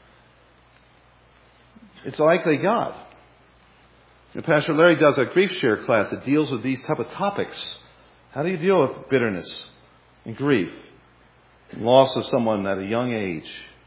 It's likely God. And Pastor Larry does a grief share class that deals with these type of topics. How do you deal with bitterness and grief and loss of someone at a young age?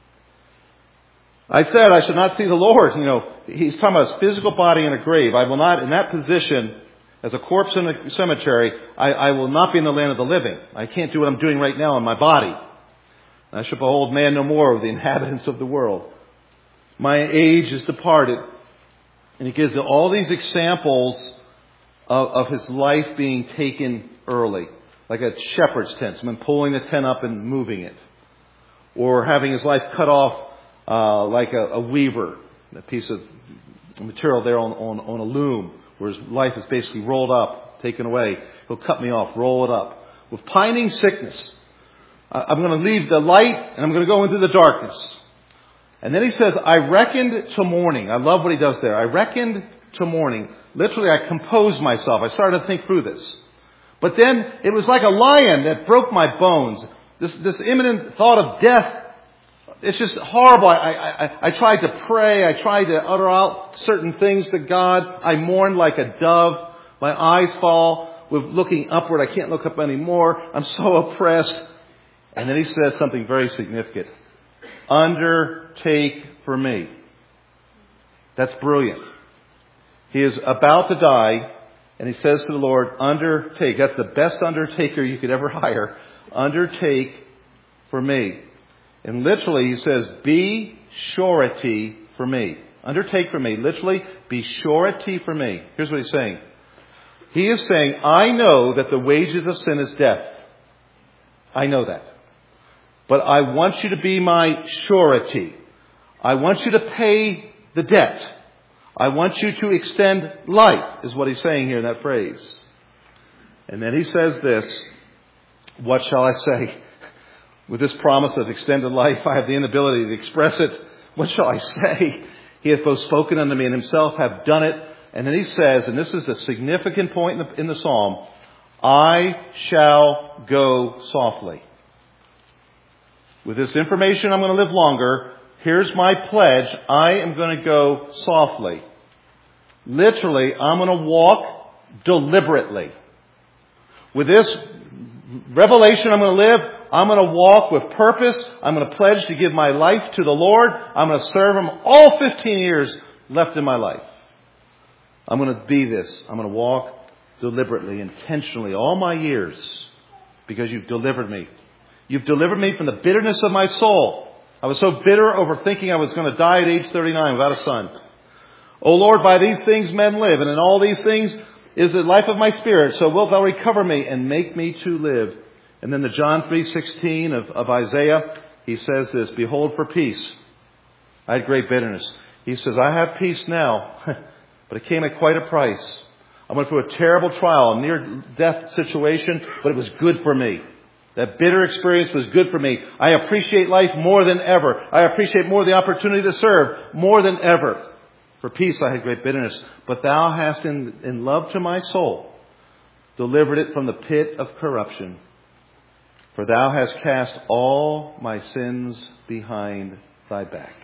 I said I should not see the Lord. You know, he's talking about his physical body in a grave. I will not, in that position, as a corpse in a cemetery, I will not be in the land of the living. I can't do what I'm doing right now in my body. I shall behold man no more of the inhabitants of the world. My age is departed. And he gives all these examples of his life being taken early. Like a shepherd's tent, someone pulling the tent up and moving it. Or having his life cut off like a weaver, a piece of material there on a loom, where his life is basically rolled up, taken away. He'll cut me off, roll it up. With pining sickness, I'm going to leave the light and I'm going to go into the darkness. And then he says, I reckoned to morning. I love what he does there. I reckoned to morning. Literally, I composed myself. I started to think through this. But then it was like a lion that broke my bones. This imminent thought of death, it's just horrible. I tried to pray. I tried to utter out certain things to God. I mourned like a dove. My eyes fall with looking upward. I can't look up anymore. I'm so oppressed. And then he says something very significant. Undertake for me. That's brilliant. He is about to die, and he says to the Lord, undertake. That's the best undertaker you could ever hire. Undertake for me. And literally, he says, be surety for me. Undertake for me. Literally, be surety for me. Here's what he's saying. He is saying, I know that the wages of sin is death. I know that. But I want you to be my surety. I want you to pay the debt. I want you to extend life, is what he's saying here in that phrase. And then he says this, what shall I say? With this promise of extended life, I have the inability to express it. What shall I say? He hath both spoken unto me and himself hath done it. And then he says, and this is a significant point in the psalm, I shall go softly. With this information, I'm going to live longer. Here's my pledge. I am going to go softly. Literally, I'm going to walk deliberately. With this revelation I'm going to live, I'm going to walk with purpose. I'm going to pledge to give my life to the Lord. I'm going to serve Him all 15 years left in my life. I'm going to be this. I'm going to walk deliberately, intentionally, all my years, because you've delivered me. You've delivered me from the bitterness of my soul. I was so bitter over thinking I was going to die at age 39 without a son. O Lord, by these things men live, and in all these things is the life of my spirit. So wilt thou recover me and make me to live. And then the John 3:16 of Isaiah, he says this, behold, for peace I had great bitterness. He says, I have peace now, but it came at quite a price. I went through a terrible trial, a near-death situation, but it was good for me. That bitter experience was good for me. I appreciate life more than ever. I appreciate more the opportunity to serve more than ever. For peace I had great bitterness, but thou hast in love to my soul delivered it from the pit of corruption. For thou hast cast all my sins behind thy back.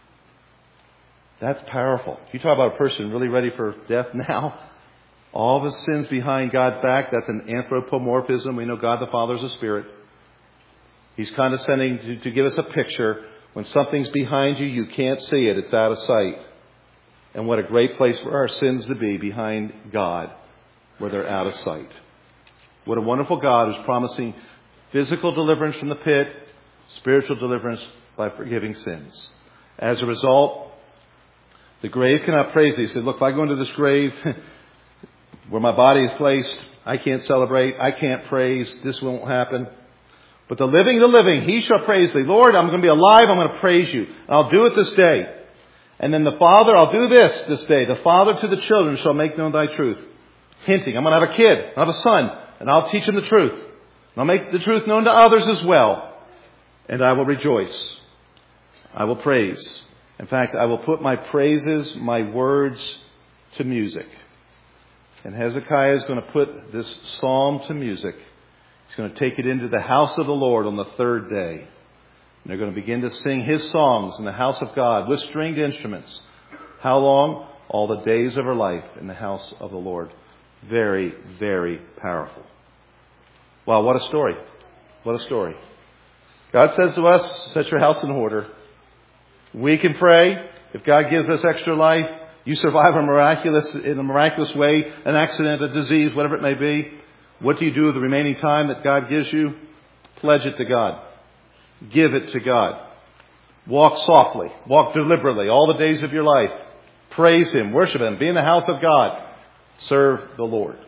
That's powerful. You talk about a person really ready for death now. All of his sins behind God's back, that's an anthropomorphism. We know God the Father is a spirit. He's condescending to give us a picture. When something's behind you, you can't see it. It's out of sight. And what a great place for our sins to be behind God, where they're out of sight. What a wonderful God who's promising physical deliverance from the pit, spiritual deliverance by forgiving sins. As a result, the grave cannot praise thee. He said, look, if I go into this grave where my body is placed, I can't celebrate, I can't praise, this won't happen. But the living, he shall praise thee. Lord, I'm going to be alive, I'm going to praise you. And I'll do it this day. And then the Father, I'll do this day. The Father to the children shall make known thy truth. Hinting, I'm going to have a kid, I'll have a son, and I'll teach him the truth. And I'll make the truth known to others as well. And I will rejoice. I will praise. In fact, I will put my praises, my words to music. And Hezekiah is going to put this psalm to music. He's going to take it into the house of the Lord on the third day. And they're going to begin to sing his songs in the house of God with stringed instruments. How long? All the days of her life in the house of the Lord. Very, very powerful. Wow, what a story. What a story. God says to us, set your house in order. We can pray. If God gives us extra life, you survive in a miraculous way, an accident, a disease, whatever it may be. What do you do with the remaining time that God gives you? Pledge it to God. Give it to God. Walk softly. Walk deliberately all the days of your life. Praise Him. Worship Him. Be in the house of God. Serve the Lord.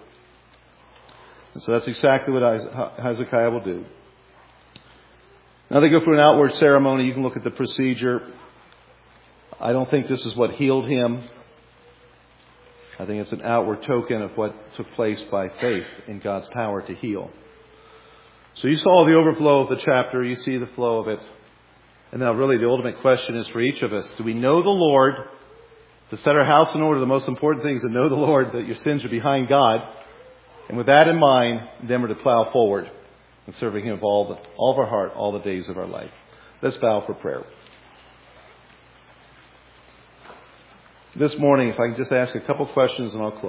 And so that's exactly what Hezekiah will do. Now they go through an outward ceremony. You can look at the procedure. I don't think this is what healed him. I think it's an outward token of what took place by faith in God's power to heal. So you saw the overflow of the chapter. You see the flow of it. And now really the ultimate question is for each of us. Do we know the Lord? To set our house in order, the most important thing is to know the Lord, that your sins are behind God. And with that in mind, then we're to plow forward and serving Him with all of our heart, all the days of our life. Let's bow for prayer. This morning, if I can just ask a couple questions and I'll close.